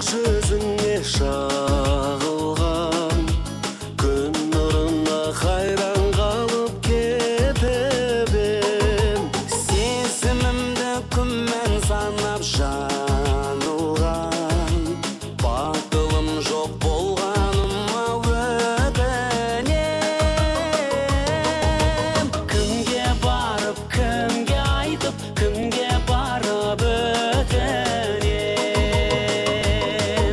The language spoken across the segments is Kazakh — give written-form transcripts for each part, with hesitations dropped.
жүзіңе шағылған күн нұрына қайран қалып кетіп ем. Сезімімді күнмен санап жанылған, батылым жоқ болғаныма өтінем. Кімге барып, кімге айтып, кімге барып өтінем.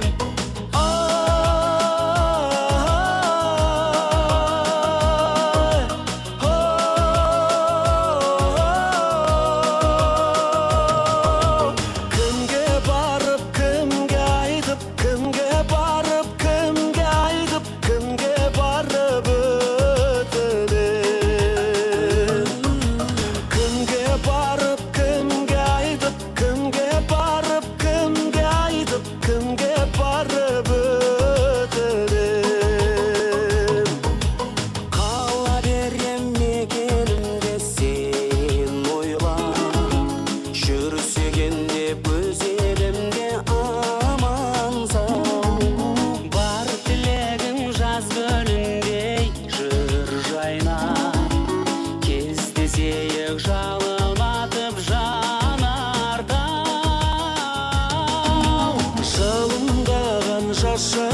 Кімге барып, кімге айтып, кімге барып, кімге айтып, кімге барып өтінем. Кімге барып, кімге айтып, кімге барып, кімге айтып, кімге барып өтінем. Қала берем мекенімде сен ойлап, жүрсеген деп өз елімде аман сау. Бар тілегім жаз гүліндей жыр жайнап, кездесейік жалынатып жанардан. Жалындаған жас